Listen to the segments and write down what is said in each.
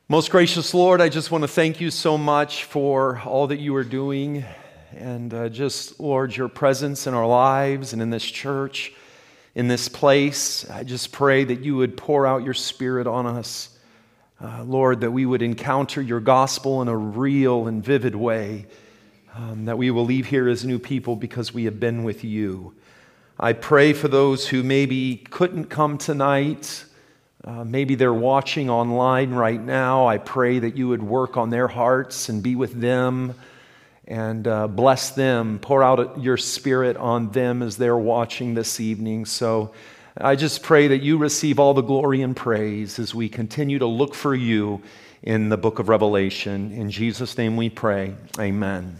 Most gracious Lord, I just want to thank you so much for all that you are doing and just, Lord, your presence in our lives and in this church, in this place. I just pray that you would pour out your Spirit on us, Lord, that we would encounter your gospel in a real and vivid way, that we will leave here as new people because we have been with you. I pray for those who maybe couldn't come tonight. Maybe they're watching online right now. I pray that you would work on their hearts and be with them and bless them. Pour out your Spirit on them as they're watching this evening. So I just pray that you receive all the glory and praise as we continue to look for you in the book of Revelation. In Jesus' name we pray. Amen.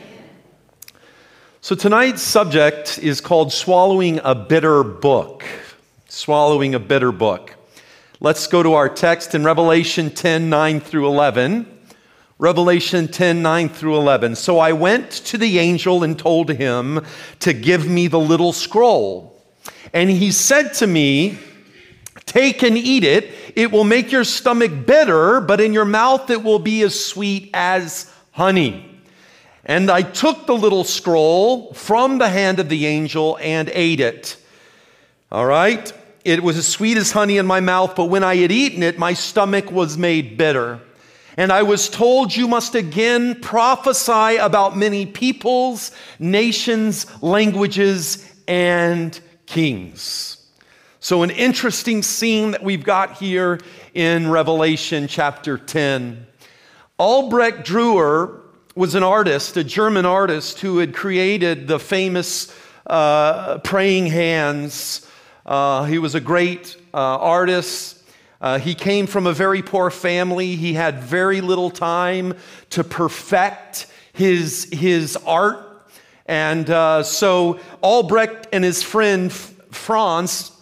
So tonight's subject is called Swallowing a Bitter Book. Swallowing a Bitter Book. Let's go to our text in Revelation 10, 9 through 11. Revelation 10, 9 through 11. So I went to the angel and told him to give me the little scroll. And he said to me, take and eat it. It will make your stomach bitter, but in your mouth it will be as sweet as honey. And I took the little scroll from the hand of the angel and ate it. All right? It was as sweet as honey in my mouth, but when I had eaten it, my stomach was made bitter. And I was told, you must again prophesy about many peoples, nations, languages, and kings. So an interesting scene that we've got here in Revelation chapter 10. Albrecht Dürer was an artist, a German artist, who had created the famous praying hands. He was a great artist. He came from a very poor family. He had very little time to perfect his art. And so Albrecht and his friend Franz,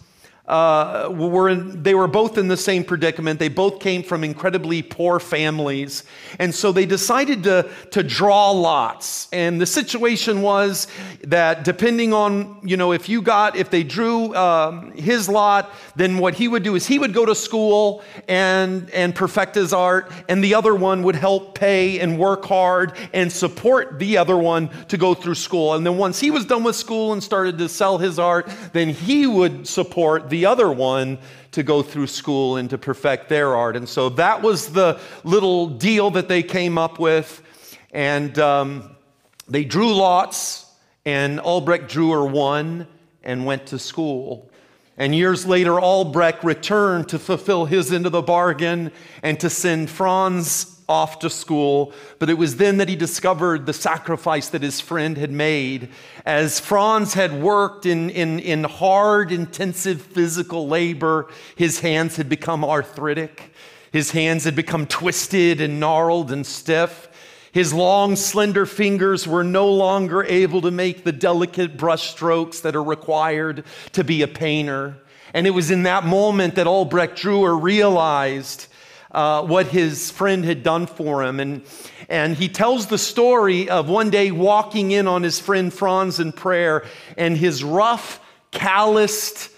they were both in the same predicament. They both came from incredibly poor families. And so they decided to draw lots. And the situation was that depending on, if they drew his lot, then what he would do is he would go to school and perfect his art, and the other one would help pay and work hard and support the other one to go through school. And then once he was done with school and started to sell his art, then he would support the other one to go through school and to perfect their art. And so that was the little deal that they came up with. And they drew lots, and Albrecht Dürer won and went to school. And years later, Albrecht returned to fulfill his end of the bargain and to send Franz off to school. But it was then that he discovered the sacrifice that his friend had made. As Franz had worked in hard, intensive physical labor, his hands had become arthritic. His hands had become twisted and gnarled and stiff. His long, slender fingers were no longer able to make the delicate brush strokes that are required to be a painter. And it was in that moment that Albrecht Dürer realized what his friend had done for him. And he tells the story of one day walking in on his friend Franz in prayer, and his rough, calloused,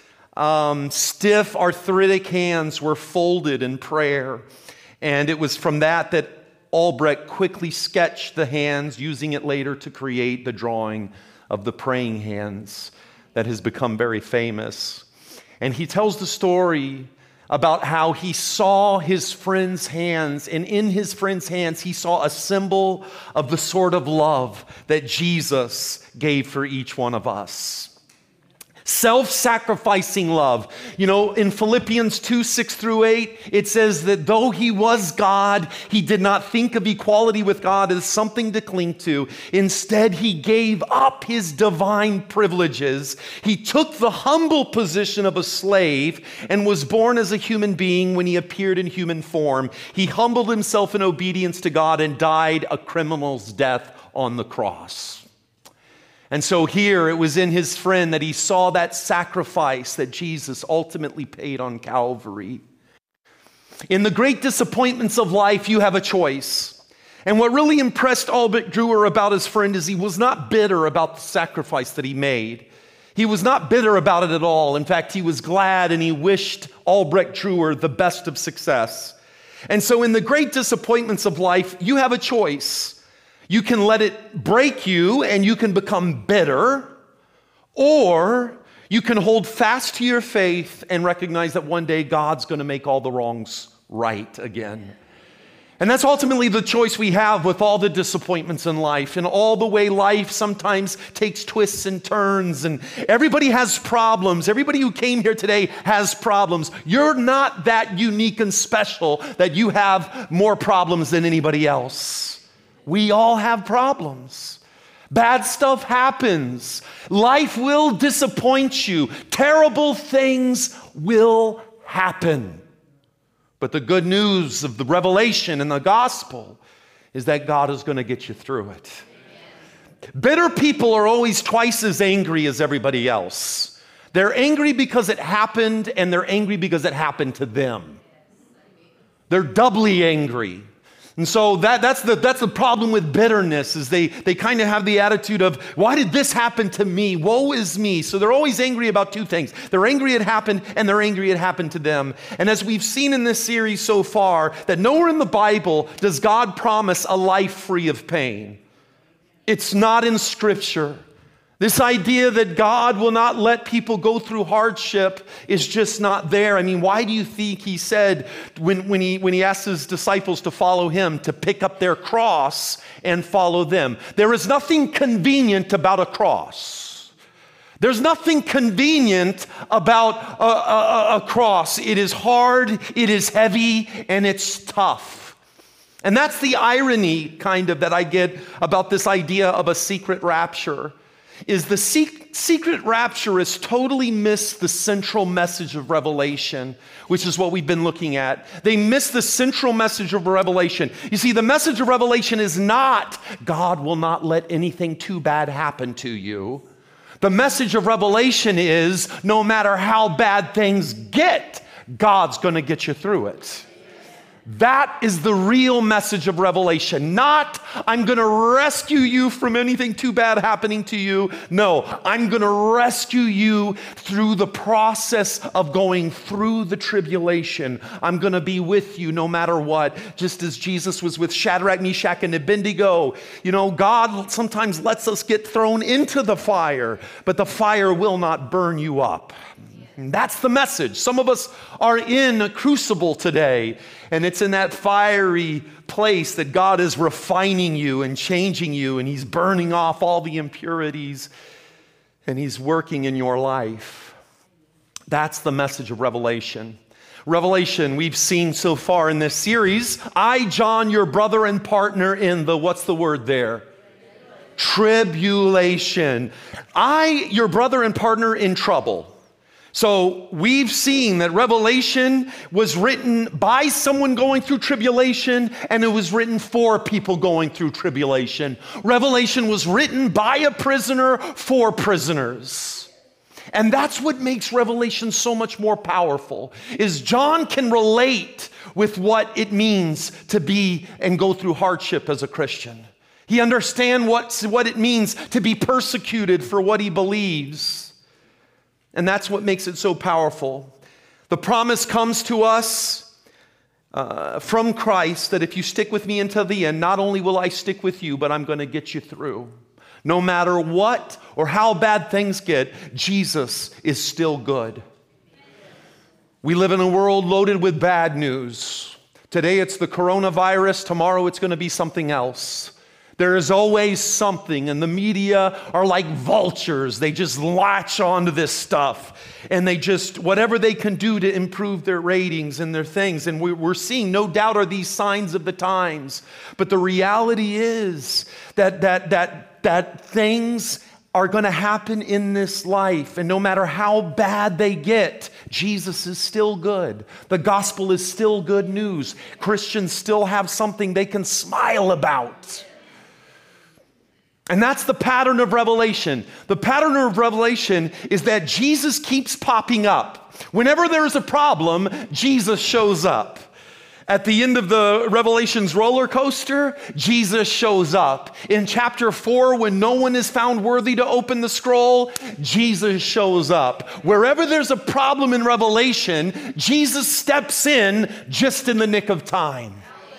stiff, arthritic hands were folded in prayer. And it was from that Albrecht quickly sketched the hands, using it later to create the drawing of the praying hands that has become very famous. And he tells the story about how he saw his friend's hands, and in his friend's hands, he saw a symbol of the sort of love that Jesus gave for each one of us. Self-sacrificing love. In Philippians 2, 6 through 8, it says that though he was God, he did not think of equality with God as something to cling to. Instead, he gave up his divine privileges. He took the humble position of a slave and was born as a human being when he appeared in human form. He humbled himself in obedience to God and died a criminal's death on the cross. And so here it was in his friend that he saw that sacrifice that Jesus ultimately paid on Calvary. In the great disappointments of life, you have a choice. And what really impressed Albrecht Dürer about his friend is he was not bitter about the sacrifice that he made. He was not bitter about it at all. In fact, he was glad and he wished Albrecht Dürer the best of success. And so in the great disappointments of life, you have a choice. You can let it break you and you can become bitter, or you can hold fast to your faith and recognize that one day God's going to make all the wrongs right again. And that's ultimately the choice we have with all the disappointments in life and all the way life sometimes takes twists and turns, and everybody has problems. Everybody who came here today has problems. You're not that unique and special that you have more problems than anybody else. We all have problems. Bad stuff happens. Life will disappoint you. Terrible things will happen. But the good news of the revelation and the gospel is that God is going to get you through it. Amen. Bitter people are always twice as angry as everybody else. They're angry because it happened, and they're angry because it happened to them. They're doubly angry. And so that's the problem with bitterness, is they kind of have the attitude of, why did this happen to me? Woe is me. So they're always angry about two things. They're angry it happened, and they're angry it happened to them. And as we've seen in this series so far, that nowhere in the Bible does God promise a life free of pain. It's not in Scripture. This idea that God will not let people go through hardship is just not there. I mean, why do you think he said when he asked his disciples to follow him, to pick up their cross and follow them? There is nothing convenient about a cross. There's nothing convenient about a cross. It is hard, it is heavy, and it's tough. And that's the irony kind of that I get about this idea of a secret rapture. Is the secret rapturists totally miss the central message of Revelation, which is what we've been looking at. They miss the central message of Revelation. You see, the message of Revelation is not, God will not let anything too bad happen to you. The message of Revelation is, no matter how bad things get, God's going to get you through it. That is the real message of Revelation. Not, I'm going to rescue you from anything too bad happening to you. No, I'm going to rescue you through the process of going through the tribulation. I'm going to be with you no matter what. Just as Jesus was with Shadrach, Meshach, and Abednego. You know, God sometimes lets us get thrown into the fire, but the fire will not burn you up. And that's the message. Some of us are in a crucible today, and it's in that fiery place that God is refining you and changing you, and he's burning off all the impurities, and he's working in your life. That's the message of Revelation. Revelation, we've seen so far in this series, I, John, your brother and partner in the, what's the word there? Tribulation. I, your brother and partner in trouble. So we've seen that Revelation was written by someone going through tribulation, and it was written for people going through tribulation. Revelation was written by a prisoner for prisoners. And that's what makes Revelation so much more powerful, is John can relate with what it means to be and go through hardship as a Christian. He understands what it means to be persecuted for what he believes. And that's what makes it so powerful. The promise comes to us from Christ that if you stick with me until the end, not only will I stick with you, but I'm going to get you through. No matter what or how bad things get, Jesus is still good. We live in a world loaded with bad news. Today it's the coronavirus. Tomorrow it's going to be something else. There is always something, and the media are like vultures. They just latch onto this stuff, and they just, whatever they can do to improve their ratings and their things. And we're seeing, no doubt, are these signs of the times. But the reality is that things are going to happen in this life, and no matter how bad they get, Jesus is still good. The gospel is still good news. Christians still have something they can smile about. And that's the pattern of Revelation. The pattern of Revelation is that Jesus keeps popping up. Whenever there's a problem, Jesus shows up. At the end of the Revelation's roller coaster, Jesus shows up. In chapter 4, when no one is found worthy to open the scroll, Jesus shows up. Wherever there's a problem in Revelation, Jesus steps in just in the nick of time.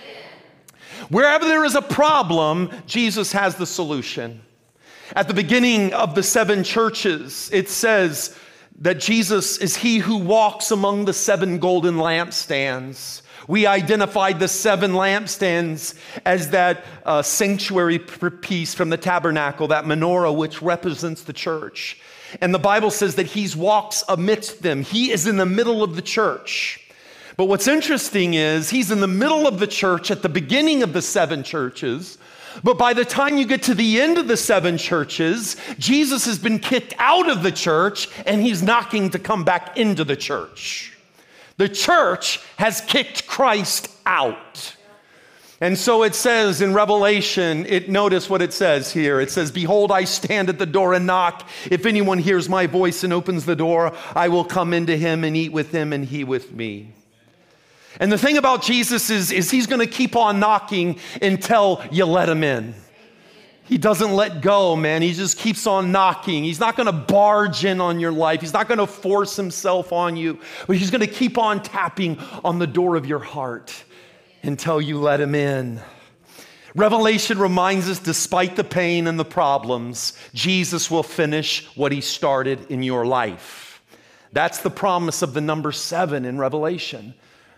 Wherever there is a problem, Jesus has the solution. At the beginning of the 7 churches, it says that Jesus is he who walks among the 7 golden lampstands. We identified the 7 lampstands as that sanctuary piece from the tabernacle, that menorah which represents the church. And the Bible says that he walks amidst them. He is in the middle of the church. But what's interesting is he's in the middle of the church at the beginning of the 7 churches. But by the time you get to the end of the 7 churches, Jesus has been kicked out of the church and he's knocking to come back into the church. The church has kicked Christ out. And so it says in Revelation, notice what it says here. It says, "Behold, I stand at the door and knock. If anyone hears my voice and opens the door, I will come into him and eat with him and he with me." And the thing about Jesus is he's going to keep on knocking until you let him in. He doesn't let go, man. He just keeps on knocking. He's not going to barge in on your life. He's not going to force himself on you, but he's going to keep on tapping on the door of your heart until you let him in. Revelation reminds us, despite the pain and the problems, Jesus will finish what he started in your life. That's the promise of the number 7 in Revelation.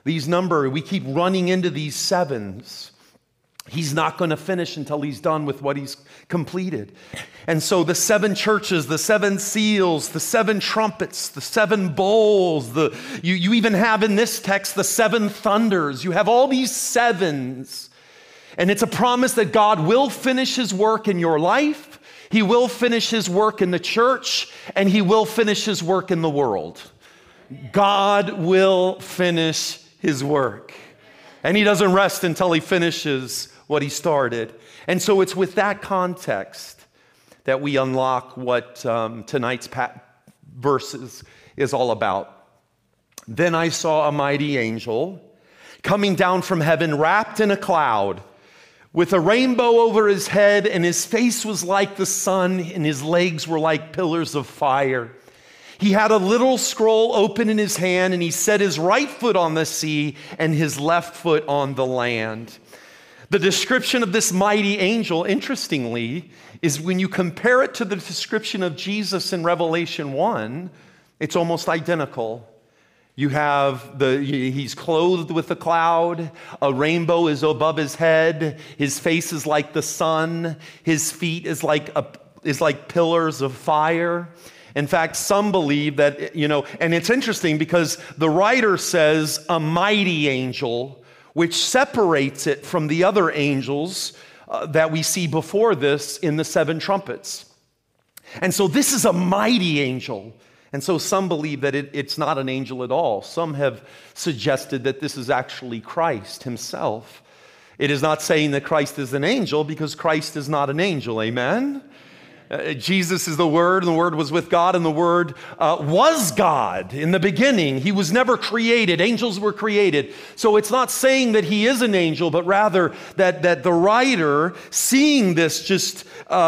We keep running into these 7s. He's not going to finish until he's done with what he's completed. And so the 7 churches, the 7 seals, the 7 trumpets, the 7 bowls, you even have in this text the 7 thunders. You have all these 7s. And it's a promise that God will finish his work in your life. He will finish his work in the church, and he will finish his work in the world. God will finish his work. And he doesn't rest until he finishes what he started. And so it's with that context that we unlock what tonight's verses is all about. "Then I saw a mighty angel coming down from heaven, wrapped in a cloud, with a rainbow over his head, and his face was like the sun, and his legs were like pillars of fire. He had a little scroll open in his hand, and he set his right foot on the sea and his left foot on the land." The description of this mighty angel, interestingly, is when you compare it to the description of Jesus in Revelation 1, it's almost identical. You have he's clothed with a cloud, a rainbow is above his head, his face is like the sun, his feet is like pillars of fire. In fact, some believe that, and it's interesting because the writer says a mighty angel, which separates it from the other angels that we see before this in the 7 trumpets. And so this is a mighty angel. And so some believe that it's not an angel at all. Some have suggested that this is actually Christ himself. It is not saying that Christ is an angel, because Christ is not an angel. Amen? Jesus is the Word, and the Word was with God, and the Word was God in the beginning. He was never created. Angels were created. So it's not saying that he is an angel, but rather that the writer, seeing this just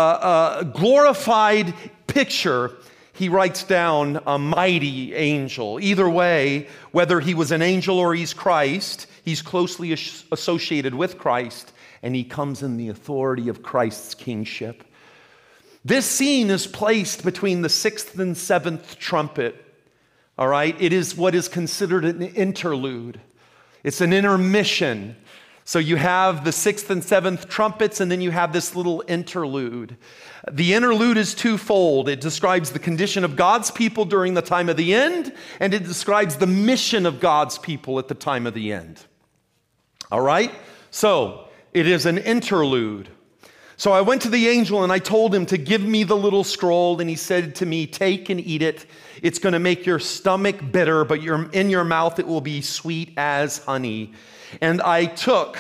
glorified picture, he writes down a mighty angel. Either way, whether he was an angel or he's Christ, he's closely associated with Christ, and he comes in the authority of Christ's kingship. This scene is placed between the 6th and 7th trumpet, all right? It is what is considered an interlude. It's an intermission. So you have the 6th and 7th trumpets, and then you have this little interlude. The interlude is twofold. It describes the condition of God's people during the time of the end, and it describes the mission of God's people at the time of the end. All right? So it is an interlude. So I went to the angel and I told him to give me the little scroll, and he said to me, "Take and eat it. It's going to make your stomach bitter, but in your mouth it will be sweet as honey." And I took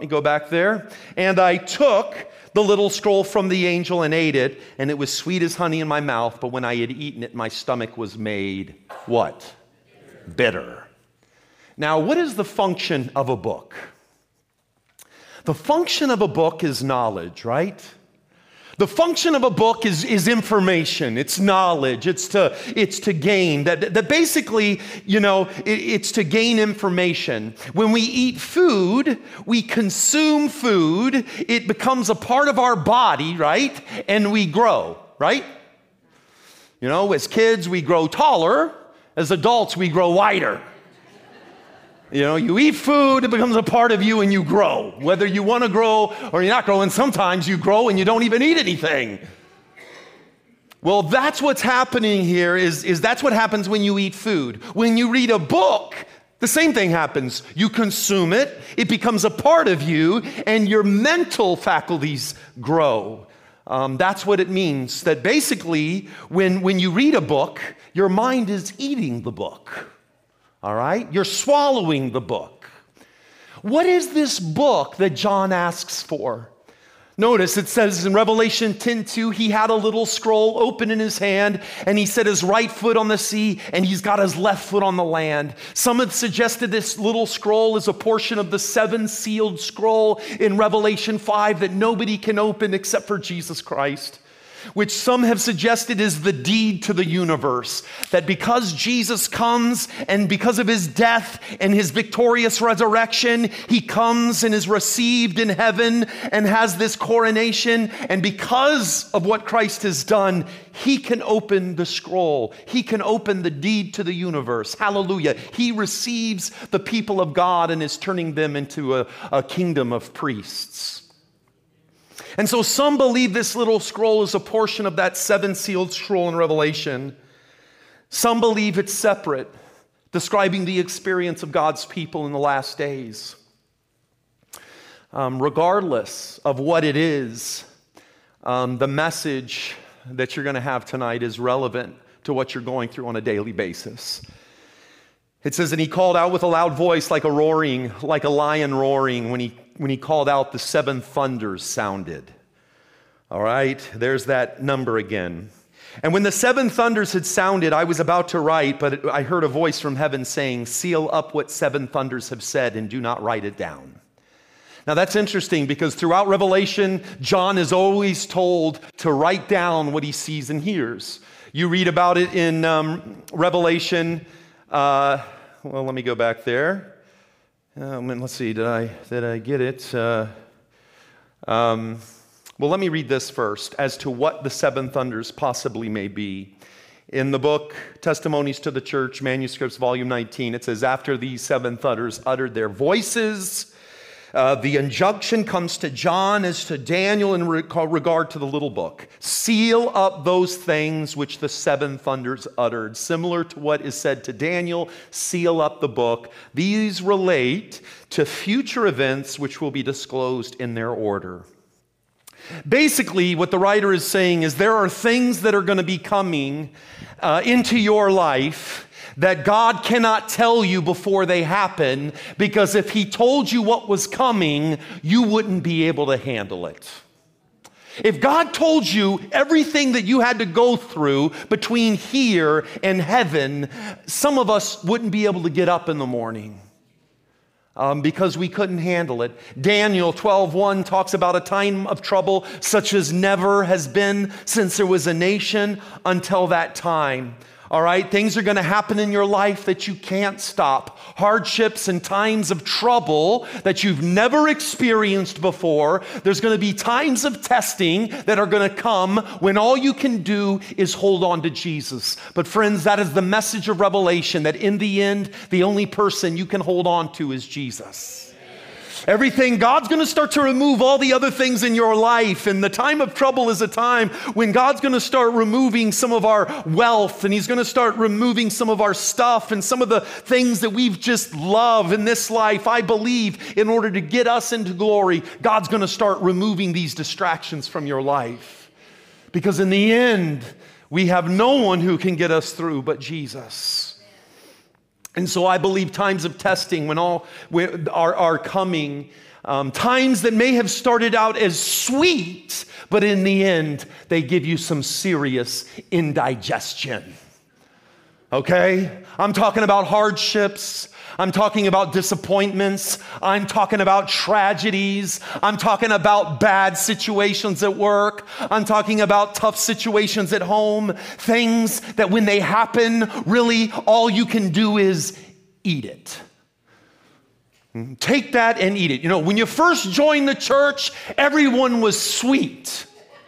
the little scroll from the angel and ate it, and it was sweet as honey in my mouth, but when I had eaten it, my stomach was made what? Bitter. Now, what is the function of a book? The function of a book is knowledge, right? The function of a book is information, it's knowledge, it's to gain. That basically, it's to gain information. When we eat food, we consume food, it becomes a part of our body, right? And we grow, right? As kids, we grow taller. As adults, we grow wider. You eat food, it becomes a part of you and you grow. Whether you want to grow or you're not growing, sometimes you grow and you don't even eat anything. Well, that's what's happening here is that's what happens when you eat food. When you read a book, the same thing happens. You consume it, it becomes a part of you, and your mental faculties grow. That's what it means, that basically when you read a book, your mind is eating the book. All right? You're swallowing the book. What is this book that John asks for? Notice it says in Revelation 10:2, he had a little scroll open in his hand, and he set his right foot on the sea, and he's got his left foot on the land. Some have suggested this little scroll is a portion of the 7-sealed scroll in Revelation 5 that nobody can open except for Jesus Christ, which some have suggested is the deed to the universe. That because Jesus comes and because of his death and his victorious resurrection, he comes and is received in heaven and has this coronation. And because of what Christ has done, he can open the scroll. He can open the deed to the universe. Hallelujah. He receives the people of God and is turning them into a kingdom of priests. And so some believe this little scroll is a portion of that 7-sealed scroll in Revelation. Some believe it's separate, describing the experience of God's people in the last days. Regardless of what it is, the message that you're going to have tonight is relevant to what you're going through on a daily basis. It says, and he called out with a loud voice like a lion roaring. When he called out, the 7 thunders sounded. All right, there's that number again. And when the 7 thunders had sounded, I was about to write, but I heard a voice from heaven saying, seal up what 7 thunders have said and do not write it down. Now that's interesting because throughout Revelation, John is always told to write down what he sees and hears. You read about it in Revelation. Well, let me go back there. Let's see, did I get it? Well, let me read this first as to what the 7 thunders possibly may be. In the book, Testimonies to the Church, Manuscripts, Volume 19, it says, after these 7 thunders uttered their voices, the injunction comes to John as to Daniel in regard to the little book. Seal up those things which the 7 thunders uttered. Similar to what is said to Daniel, seal up the book. These relate to future events which will be disclosed in their order. Basically, what the writer is saying is there are things that are going to be coming into your life that God cannot tell you before they happen, because if he told you what was coming, you wouldn't be able to handle it. If God told you everything that you had to go through between here and heaven, some of us wouldn't be able to get up in the morning. Because we couldn't handle it. Daniel 12:1 talks about a time of trouble such as never has been since there was a nation until that time. All right, things are going to happen in your life that you can't stop. Hardships and times of trouble that you've never experienced before. There's going to be times of testing that are going to come when all you can do is hold on to Jesus. But friends, that is the message of Revelation, that in the end, the only person you can hold on to is Jesus. Everything, God's going to start to remove all the other things in your life. And the time of trouble is a time when God's going to start removing some of our wealth, and he's going to start removing some of our stuff and some of the things that we've just loved in this life. I believe in order to get us into glory, God's going to start removing these distractions from your life. Because in the end, we have no one who can get us through but Jesus. And so I believe times of testing when all are coming, times that may have started out as sweet, but in the end, they give you some serious indigestion. Okay? I'm talking about hardships. I'm talking about disappointments. I'm talking about tragedies. I'm talking about bad situations at work. I'm talking about tough situations at home. Things that when they happen, really all you can do is eat it. Take that and eat it. You know, when you first joined the church, everyone was sweet.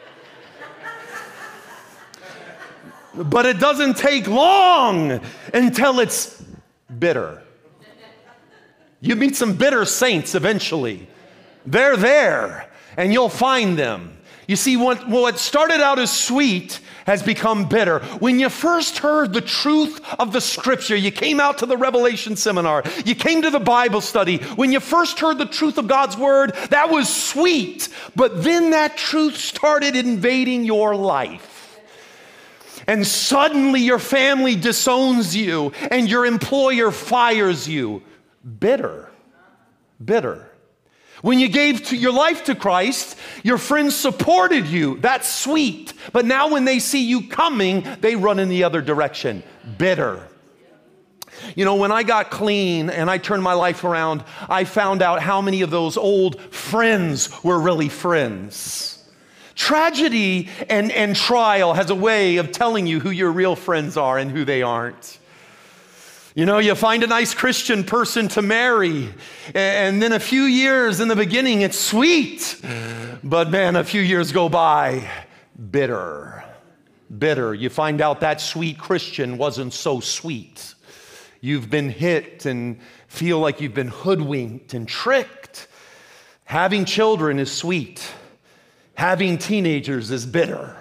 But it doesn't take long until it's bitter. You meet some bitter saints eventually. They're there, and you'll find them. You see, what started out as sweet has become bitter. When you first heard the truth of the Scripture, you came out to the Revelation seminar, you came to the Bible study, when you first heard the truth of God's Word, that was sweet. But then that truth started invading your life. And suddenly your family disowns you and your employer fires you. Bitter. Bitter. When you gave your life to Christ, your friends supported you. That's sweet. But now when they see you coming, they run in the other direction. Bitter. You know, when I got clean and I turned my life around, I found out how many of those old friends were really friends. Tragedy and trial has a way of telling you who your real friends are and who they aren't. You know, you find a nice Christian person to marry, and then a few years in the beginning, it's sweet. But man, a few years go by, bitter. Bitter. You find out that sweet Christian wasn't so sweet. You've been hit and feel like you've been hoodwinked and tricked. Having children is sweet. Having teenagers is bitter.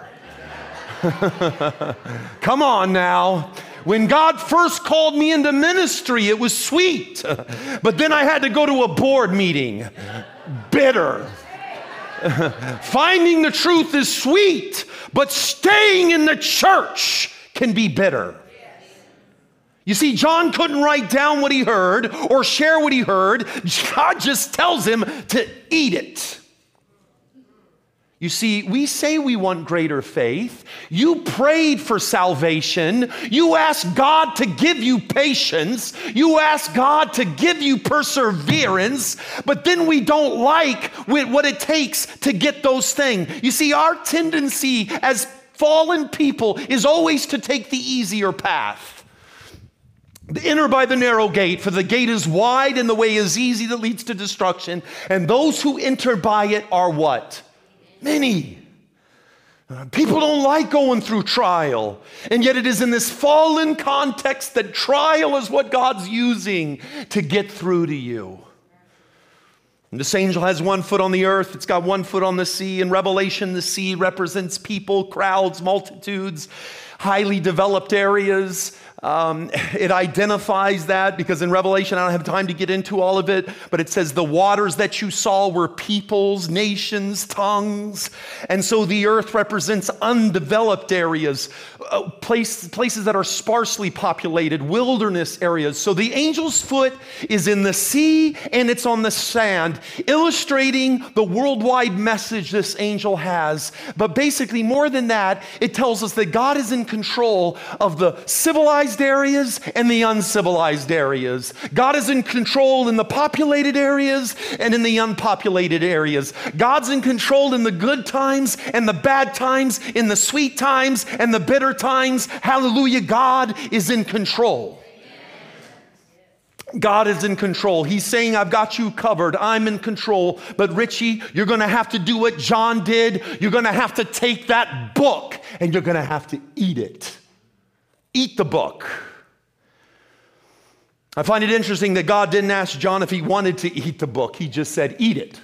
Come on now. When God first called me into ministry, it was sweet. But then I had to go to a board meeting. Bitter. Finding the truth is sweet, but staying in the church can be bitter. You see, John couldn't write down what he heard or share what he heard. God just tells him to eat it. You see, we say we want greater faith. You prayed for salvation. You asked God to give you patience. You asked God to give you perseverance. But then we don't like what it takes to get those things. You see, our tendency as fallen people is always to take the easier path. Enter by the narrow gate, for the gate is wide and the way is easy that leads to destruction. And those who enter by it are what? Many. People don't like going through trial. And yet it is in this fallen context that trial is what God's using to get through to you. And this angel has one foot on the earth. It's got one foot on the sea. In Revelation, the sea represents people, crowds, multitudes, highly developed areas. It identifies that because in Revelation, I don't have time to get into all of it, but it says the waters that you saw were peoples, nations, tongues. And so the earth represents undeveloped areas, places that are sparsely populated, wilderness areas. So the angel's foot is in the sea and it's on the sand, illustrating the worldwide message this angel has. But basically, more than that, it tells us that God is in control of the civilized areas and the uncivilized areas. God is in control in the populated areas and in the unpopulated areas. God's in control in the good times and the bad times, in the sweet times and the bitter times. Hallelujah, God is in control. God is in control. He's saying, I've got you covered. I'm in control. But Richie, you're going to have to do what John did. You're going to have to take that book and you're going to have to eat it. Eat the book. I find it interesting that God didn't ask John if he wanted to eat the book. He just said, eat it.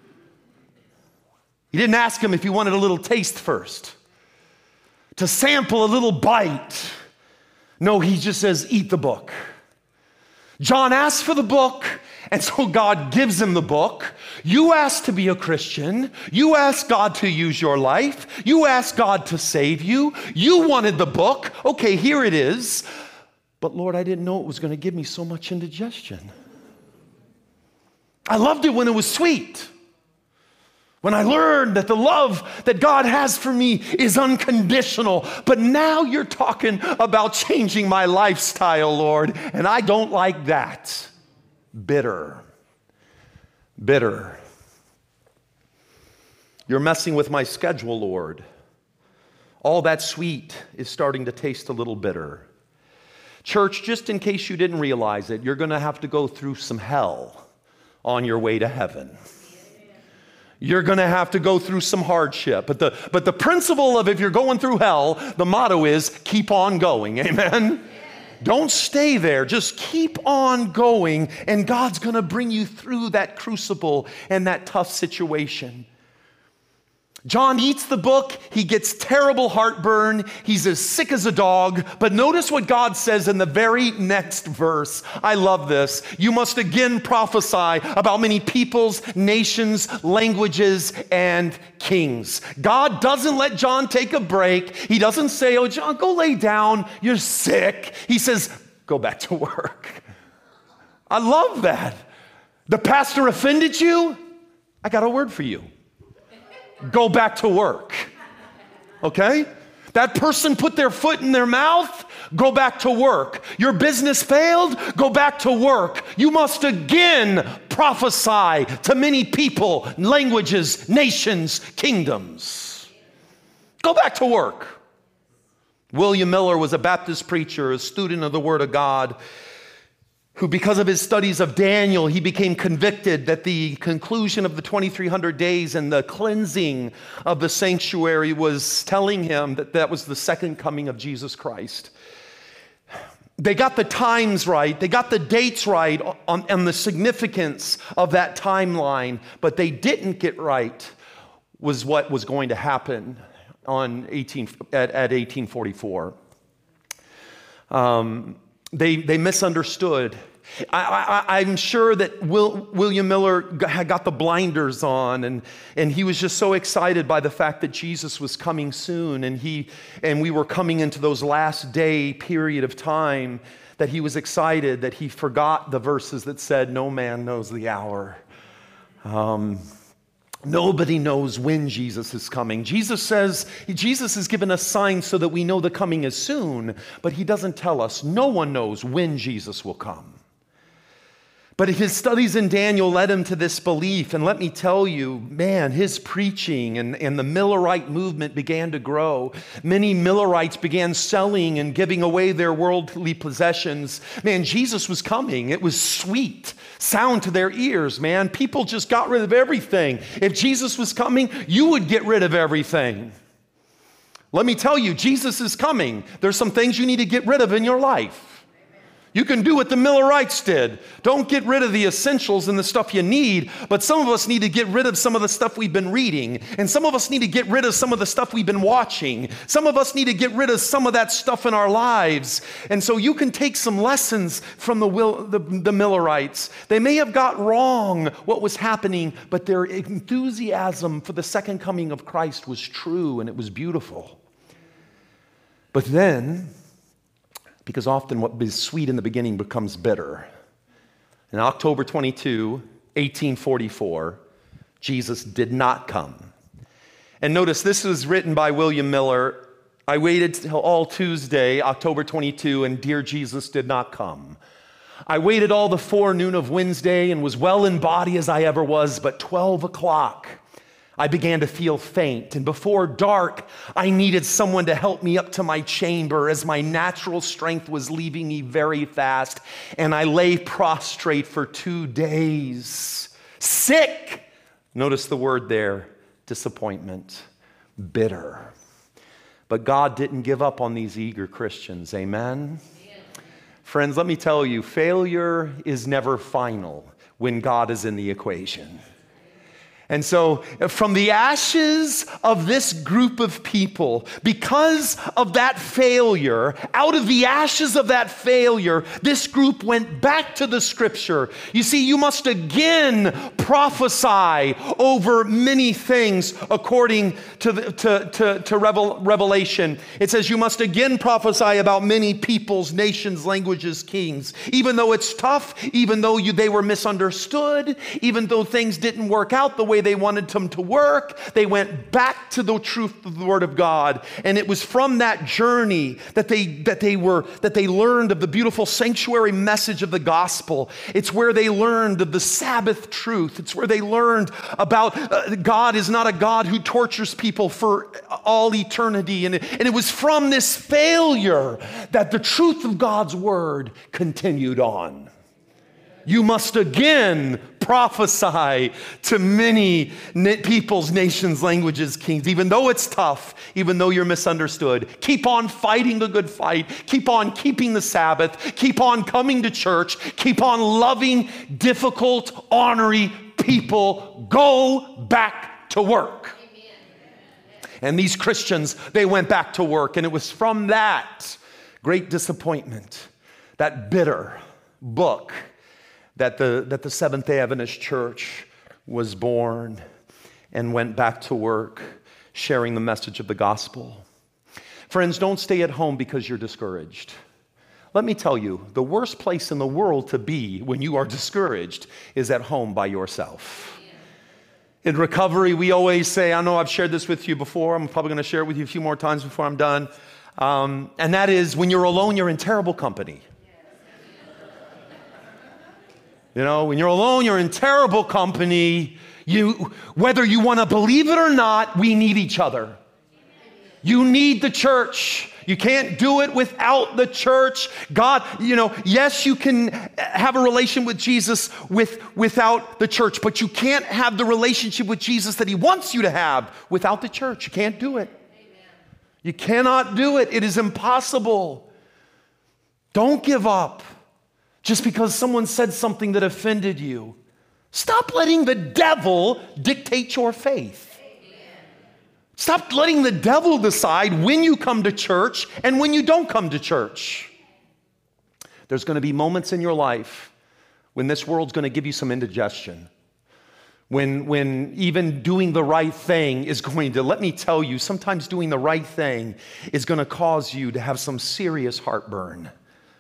He didn't ask him if he wanted a little taste first, to sample a little bite. No, he just says, eat the book. John asked for the book, and so God gives him the book. You asked to be a Christian. You asked God to use your life. You asked God to save you. You wanted the book. Okay, here it is. But Lord, I didn't know it was going to give me so much indigestion. I loved it when it was sweet. When I learned that the love that God has for me is unconditional, but now you're talking about changing my lifestyle, Lord, and I don't like that. Bitter. Bitter. You're messing with my schedule, Lord. All that sweet is starting to taste a little bitter. Church, just in case you didn't realize it, you're going to have to go through some hell on your way to heaven. You're going to have to go through some hardship. But the principle of if you're going through hell, the motto is keep on going. Amen? Don't stay there. Just keep on going, and God's going to bring you through that crucible and that tough situation. John eats the book. He gets terrible heartburn. He's as sick as a dog. But notice what God says in the very next verse. I love this. You must again prophesy about many peoples, nations, languages, and kings. God doesn't let John take a break. He doesn't say, oh, John, go lay down. You're sick. He says, go back to work. I love that. The pastor offended you? I got a word for you. Go back to work. Okay? That person put their foot in their mouth. Go back to work. Your business failed. Go back to work. You must again prophesy to many people, languages, nations, kingdoms. Go back to work. William Miller was a Baptist preacher, a student of the Word of God, who, because of his studies of Daniel, he became convicted that the conclusion of the 2,300 days and the cleansing of the sanctuary was telling him that that was the second coming of Jesus Christ. They got the times right, they got the dates right on the significance of that timeline, but they didn't get right was what was going to happen at 1844. They misunderstood. I'm sure that William Miller had got the blinders on, and he was just so excited by the fact that Jesus was coming soon, and we were coming into those last day period of time, that he was excited that he forgot the verses that said, no man knows the hour. Nobody knows when Jesus is coming. Jesus says, Jesus has given us signs so that we know the coming is soon, but he doesn't tell us. No one knows when Jesus will come. But his studies in Daniel led him to this belief, and let me tell you, man, his preaching and the Millerite movement began to grow. Many Millerites began selling and giving away their worldly possessions. Man, Jesus was coming. It was sweet sound to their ears, man. People just got rid of everything. If Jesus was coming, you would get rid of everything. Let me tell you, Jesus is coming. There's some things you need to get rid of in your life. You can do what the Millerites did. Don't get rid of the essentials and the stuff you need, but some of us need to get rid of some of the stuff we've been reading, and some of us need to get rid of some of the stuff we've been watching. Some of us need to get rid of some of that stuff in our lives. And so you can take some lessons from the Millerites. They may have got wrong what was happening, but their enthusiasm for the second coming of Christ was true, and it was beautiful. But then, because often what is sweet in the beginning becomes bitter. In October 22, 1844, Jesus did not come. And notice this was written by William Miller. I waited till all Tuesday, October 22, and dear Jesus did not come. I waited all the forenoon of Wednesday and was well in body as I ever was, but 12 o'clock, I began to feel faint, and before dark, I needed someone to help me up to my chamber as my natural strength was leaving me very fast, and I lay prostrate for 2 days. Sick! Notice the word there, disappointment, bitter. But God didn't give up on these eager Christians, amen? Friends, let me tell you, failure is never final when God is in the equation. And so from the ashes of this group of people, because of that failure, out of the ashes of that failure, this group went back to the scripture. You see, you must again prophesy over many things according to Revelation. It says you must again prophesy about many peoples, nations, languages, kings. Even though it's tough, even though they were misunderstood, even though things didn't work out the way they wanted them to work, they went back to the truth of the Word of God. And it was from that journey that they learned of the beautiful sanctuary message of the gospel. It's where they learned of the Sabbath truth. It's where they learned about God is not a God who tortures people for all eternity. And it was from this failure that the truth of God's word continued on. You must again prophesy to many peoples, nations, languages, kings. Even though it's tough, even though you're misunderstood, keep on fighting the good fight. Keep on keeping the Sabbath. Keep on coming to church. Keep on loving difficult, ornery people. Go back to work. And these Christians, they went back to work. And it was from that great disappointment, that bitter book, that the Seventh-day Adventist Church was born and went back to work sharing the message of the gospel. Friends, don't stay at home because you're discouraged. Let me tell you, the worst place in the world to be when you are discouraged is at home by yourself. In recovery, we always say, I know I've shared this with you before, I'm probably going to share it with you a few more times before I'm done, and that is when you're alone, you're in terrible company. You know, when you're alone, you're in terrible company. Whether you want to believe it or not, we need each other. You need the church. You can't do it without the church. God, yes, you can have a relation with Jesus without the church, but you can't have the relationship with Jesus that he wants you to have without the church. You can't do it. You cannot do it. It is impossible. Don't give up just because someone said something that offended you. Stop letting the devil dictate your faith. Stop letting the devil decide when you come to church and when you don't come to church. There's going to be moments in your life when this world's going to give you some indigestion. When even doing the right thing is going to, let me tell you, sometimes doing the right thing is going to cause you to have some serious heartburn.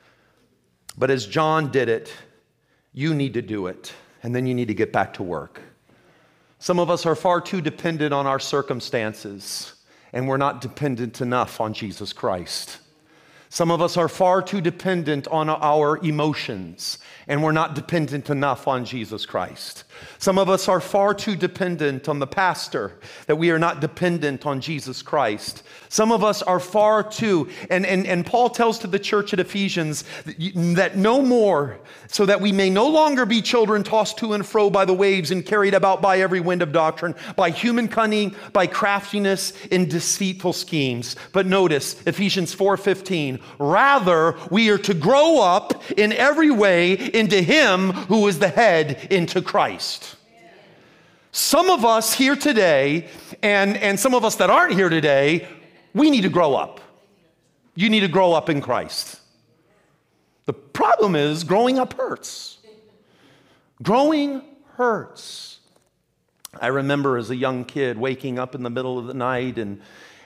But as John did it, you need to do it, and then you need to get back to work. Some of us are far too dependent on our circumstances, and we're not dependent enough on Jesus Christ. Some of us are far too dependent on our emotions, and we're not dependent enough on Jesus Christ. Some of us are far too dependent on the pastor, that we are not dependent on Jesus Christ. Some of us are far too, and Paul tells to the church at Ephesians that no more, so that we may no longer be children tossed to and fro by the waves and carried about by every wind of doctrine, by human cunning, by craftiness in deceitful schemes. But notice, Ephesians 4:15, rather we are to grow up in every way into him who is the head, into Christ. Some of us here today, and some of us that aren't here today, we need to grow up. You need to grow up in Christ. The problem is growing up hurts. Growing hurts. I remember as a young kid waking up in the middle of the night and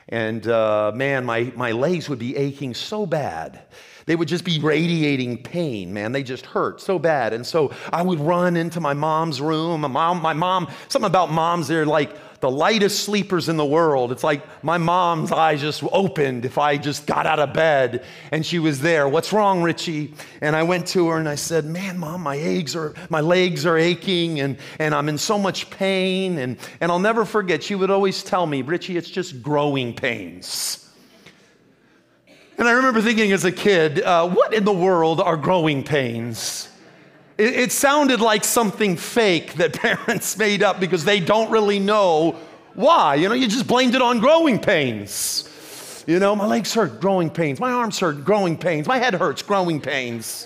man, my legs would be aching so bad. They would just be radiating pain, man. They just hurt so bad. And so I would run into my mom's room. My mom, something about moms, they're like the lightest sleepers in the world. It's like my mom's eyes just opened if I just got out of bed and she was there. What's wrong, Richie? And I went to her and I said, man, Mom, my legs are aching and I'm in so much pain. And I'll never forget, she would always tell me, Richie, it's just growing pains. And I remember thinking as a kid, what in the world are growing pains? It sounded like something fake that parents made up because they don't really know why. You just blamed it on growing pains. My legs hurt, growing pains. My arms hurt, growing pains. My head hurts, growing pains.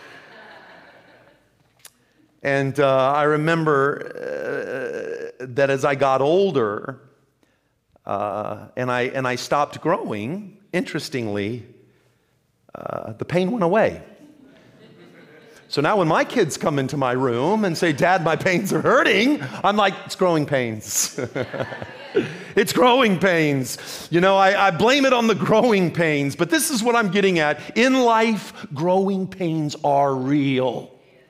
And I remember that as I got older and I stopped growing, interestingly, the pain went away. So now when my kids come into my room and say, Dad, my pains are hurting, I'm like, it's growing pains. It's growing pains. You know, I blame it on the growing pains, but this is what I'm getting at. In life, growing pains are real.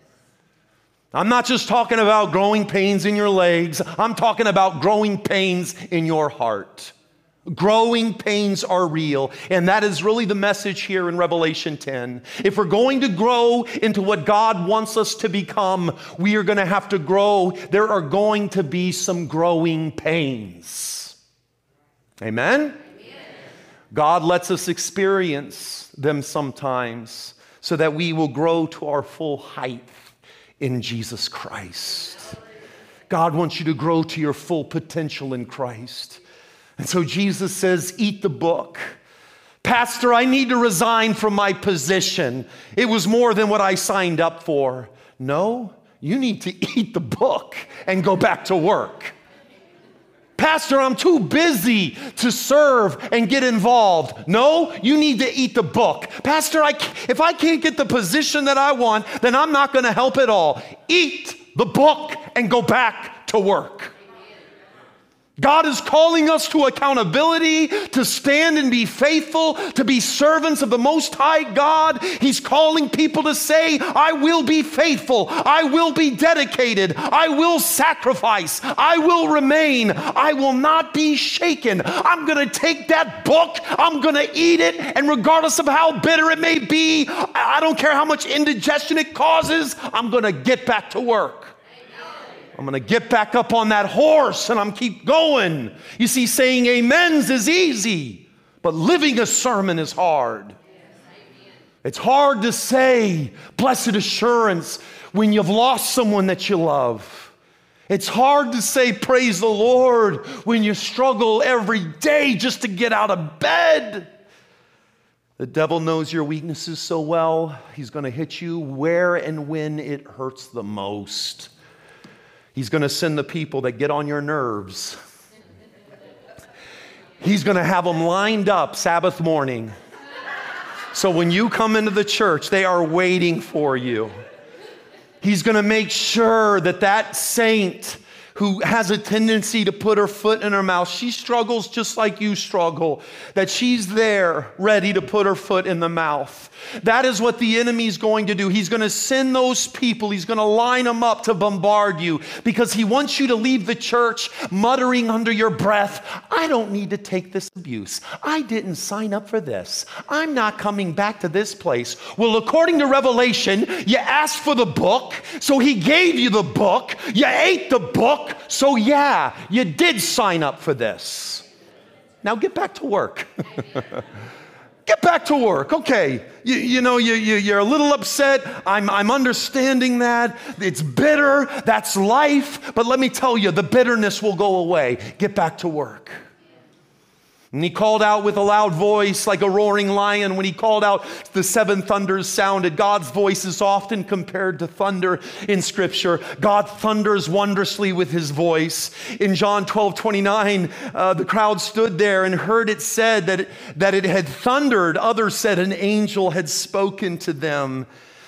I'm not just talking about growing pains in your legs. I'm talking about growing pains in your heart. Growing pains are real, and that is really the message here in Revelation 10. If we're going to grow into what God wants us to become, we are going to have to grow. There are going to be some growing pains. Amen? God lets us experience them sometimes so that we will grow to our full height in Jesus Christ. God wants you to grow to your full potential in Christ. And so Jesus says, eat the book. Pastor, I need to resign from my position. It was more than what I signed up for. No, you need to eat the book and go back to work. Pastor, I'm too busy to serve and get involved. No, you need to eat the book. Pastor, if I can't get the position that I want, then I'm not going to help at all. Eat the book and go back to work. God is calling us to accountability, to stand and be faithful, to be servants of the Most High God. He's calling people to say, I will be faithful. I will be dedicated. I will sacrifice. I will remain. I will not be shaken. I'm going to take that book. I'm going to eat it. And regardless of how bitter it may be, I don't care how much indigestion it causes, I'm going to get back to work. I'm going to get back up on that horse and I'm keep going. You see, saying amens is easy, but living a sermon is hard. It's hard to say blessed assurance when you've lost someone that you love. It's hard to say praise the Lord when you struggle every day just to get out of bed. The devil knows your weaknesses so well, he's going to hit you where and when it hurts the most. He's going to send the people that get on your nerves. He's going to have them lined up Sabbath morning. So when you come into the church, they are waiting for you. He's going to make sure that that saint who has a tendency to put her foot in her mouth, she struggles just like you struggle, that she's there ready to put her foot in the mouth. That is what the enemy's going to do. He's going to send those people. He's going to line them up to bombard you because he wants you to leave the church muttering under your breath, I don't need to take this abuse. I didn't sign up for this. I'm not coming back to this place. Well, according to Revelation, you asked for the book, so he gave you the book. You ate the book, so yeah, you did sign up for this. Now get back to work. Get back to work. Okay, you're a little upset. I'm understanding that. It's bitter. That's life. But let me tell you, the bitterness will go away. Get back to work. And he called out with a loud voice like a roaring lion. When he called out, the seven thunders sounded. God's voice is often compared to thunder in Scripture. God thunders wondrously with his voice. In John 12:29, the crowd stood there and heard it said that it had thundered. Others said an angel had spoken to them.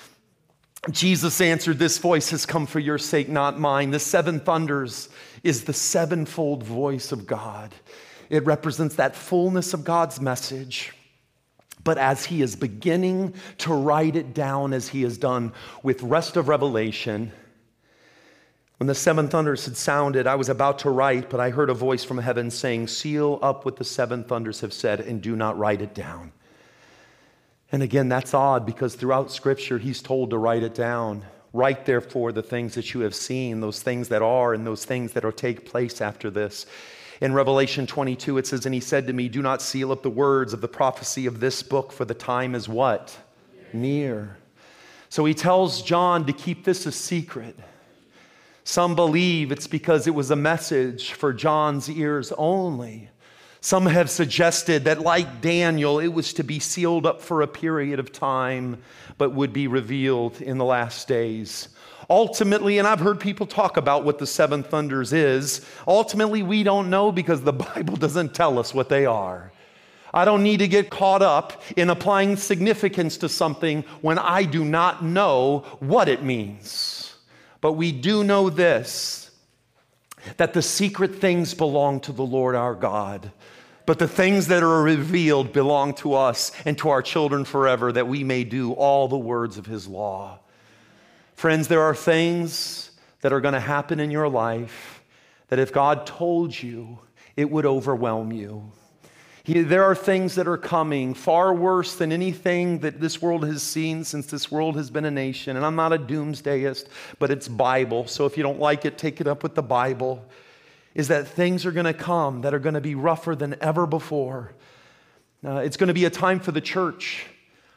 Jesus answered, this voice has come for your sake, not mine. The seven thunders is the sevenfold voice of God. It represents that fullness of God's message. But as he is beginning to write it down, as he has done with rest of Revelation, when the seven thunders had sounded, I was about to write, but I heard a voice from heaven saying, seal up what the seven thunders have said and do not write it down. And again, that's odd because throughout Scripture, he's told to write it down. Write therefore the things that you have seen, those things that are and those things that will take place after this. In Revelation 22, it says, and he said to me, do not seal up the words of the prophecy of this book, for the time is what? Near. So he tells John to keep this a secret. Some believe it's because it was a message for John's ears only. Some have suggested that, like Daniel, it was to be sealed up for a period of time, but would be revealed in the last days. Ultimately, and I've heard people talk about what the seven thunders is, ultimately we don't know because the Bible doesn't tell us what they are. I don't need to get caught up in applying significance to something when I do not know what it means. But we do know this, that the secret things belong to the Lord our God. But the things that are revealed belong to us and to our children forever, that we may do all the words of his law. Friends, there are things that are going to happen in your life that if God told you, it would overwhelm you. There are things that are coming far worse than anything that this world has seen since this world has been a nation. And I'm not a doomsdayist, but it's Bible. So if you don't like it, take it up with the Bible. Is that things are going to come that are going to be rougher than ever before. It's going to be a time for the church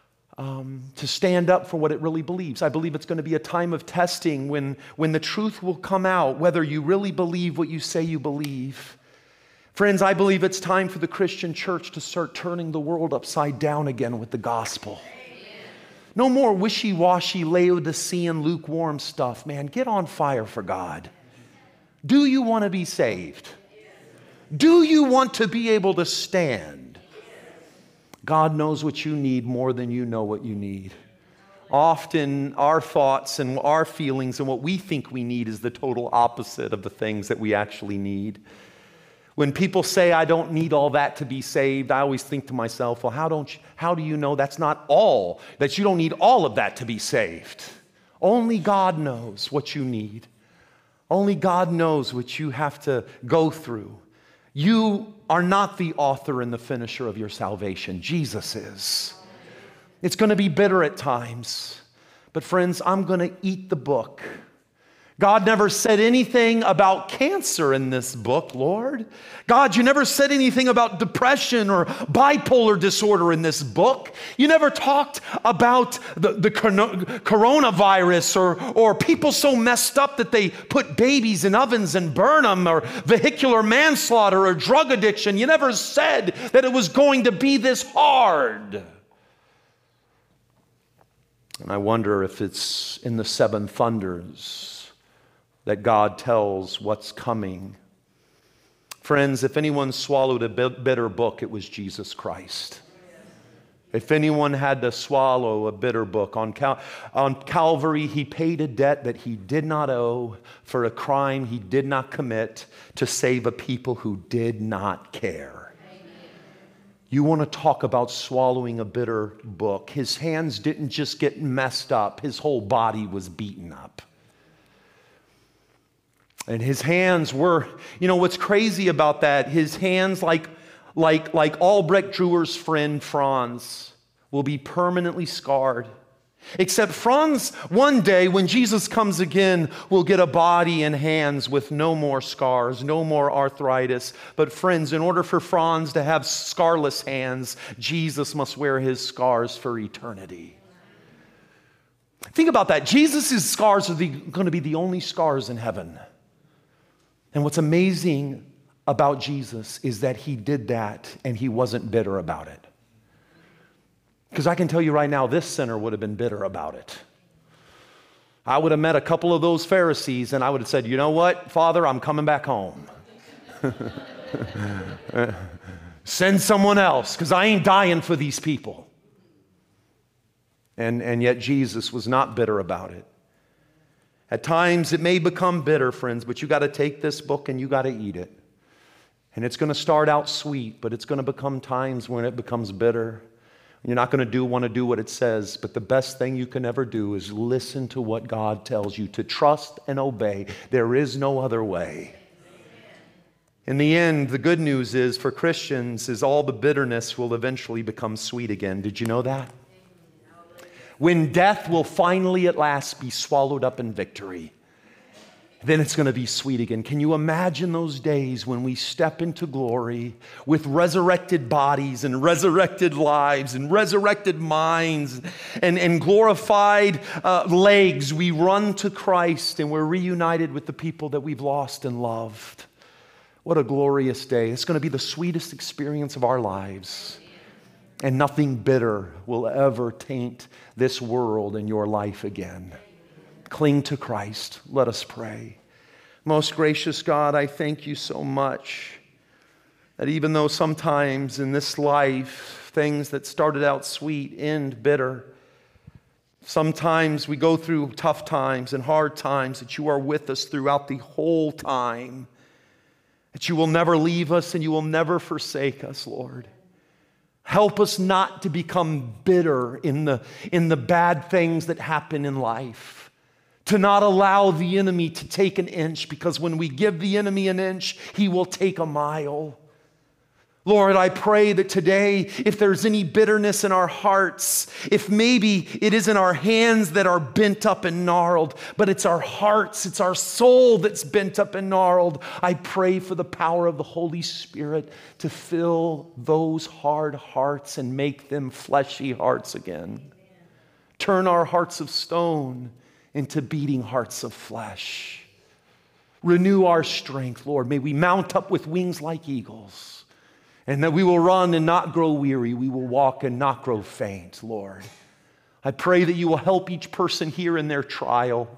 to stand up for what it really believes. I believe it's going to be a time of testing when the truth will come out, whether you really believe what you say you believe. Friends, I believe it's time for the Christian church to start turning the world upside down again with the gospel. No more wishy-washy, Laodicean, lukewarm stuff. Man, get on fire for God. Do you want to be saved? Do you want to be able to stand? God knows what you need more than you know what you need. Often our thoughts and our feelings and what we think we need is the total opposite of the things that we actually need. When people say, I don't need all that to be saved, I always think to myself, well, how do you know that's not all, that you don't need all of that to be saved? Only God knows what you need. Only God knows what you have to go through. You are not the author and the finisher of your salvation. Jesus is. It's going to be bitter at times. But friends, I'm going to eat the book. God never said anything about cancer in this book, Lord. God, you never said anything about depression or bipolar disorder in this book. You never talked about the coronavirus or people so messed up that they put babies in ovens and burn them, or vehicular manslaughter or drug addiction. You never said that it was going to be this hard. And I wonder if it's in the seven thunders that God tells what's coming. Friends, if anyone swallowed a bitter book, it was Jesus Christ. If anyone had to swallow a bitter book, on Calvary, he paid a debt that he did not owe for a crime he did not commit to save a people who did not care. You want to talk about swallowing a bitter book. His hands didn't just get messed up, his whole body was beaten up. And his hands were, what's crazy about that, his hands, like Albrecht Dürer's friend Franz, will be permanently scarred. Except Franz, one day when Jesus comes again, will get a body and hands with no more scars, no more arthritis. But friends, in order for Franz to have scarless hands, Jesus must wear his scars for eternity. Think about that. Jesus' scars are going to be the only scars in heaven. And what's amazing about Jesus is that he did that and he wasn't bitter about it. Because I can tell you right now, this sinner would have been bitter about it. I would have met a couple of those Pharisees and I would have said, you know what, Father, I'm coming back home. Send someone else, because I ain't dying for these people. And yet Jesus was not bitter about it. At times it may become bitter, friends, but you got to take this book and you got to eat it. And it's going to start out sweet, but it's going to become times when it becomes bitter. You're not going to want to do what it says, but the best thing you can ever do is listen to what God tells you, to trust and obey. There is no other way. In the end, the good news is for Christians is all the bitterness will eventually become sweet again. Did you know that? When death will finally at last be swallowed up in victory, then it's going to be sweet again. Can you imagine those days when we step into glory with resurrected bodies and resurrected lives and resurrected minds and glorified legs? We run to Christ and we're reunited with the people that we've lost and loved. What a glorious day. It's going to be the sweetest experience of our lives. And nothing bitter will ever taint this world and your life again. Cling to Christ. Let us pray. Most gracious God, I thank you so much That even though sometimes in this life, things that started out sweet end bitter, sometimes we go through tough times and hard times, that you are with us throughout the whole time, that you will never leave us and you will never forsake us, Lord. Help us not to become bitter in the bad things that happen in life, to not allow the enemy to take an inch, because when we give the enemy an inch, he will take a mile. Lord, I pray that today, if there's any bitterness in our hearts, if maybe it isn't our hands that are bent up and gnarled, but it's our hearts, it's our soul that's bent up and gnarled, I pray for the power of the Holy Spirit to fill those hard hearts and make them fleshy hearts again. Turn our hearts of stone into beating hearts of flesh. Renew our strength, Lord. May we mount up with wings like eagles. And that we will run and not grow weary. We will walk and not grow faint, Lord. I pray that you will help each person here in their trial.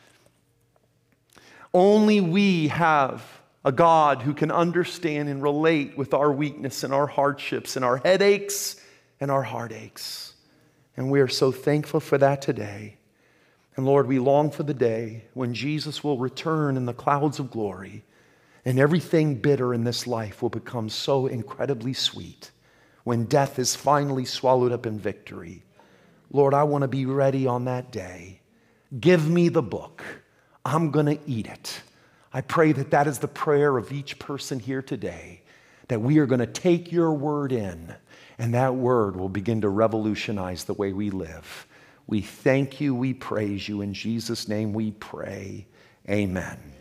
Only we have a God who can understand and relate with our weakness and our hardships and our headaches and our heartaches. And we are so thankful for that today. And Lord, we long for the day when Jesus will return in the clouds of glory. And everything bitter in this life will become so incredibly sweet when death is finally swallowed up in victory. Lord, I want to be ready on that day. Give me the book. I'm going to eat it. I pray that that is the prayer of each person here today, that we are going to take your word in, and that word will begin to revolutionize the way we live. We thank you. We praise you. In Jesus' name we pray. Amen.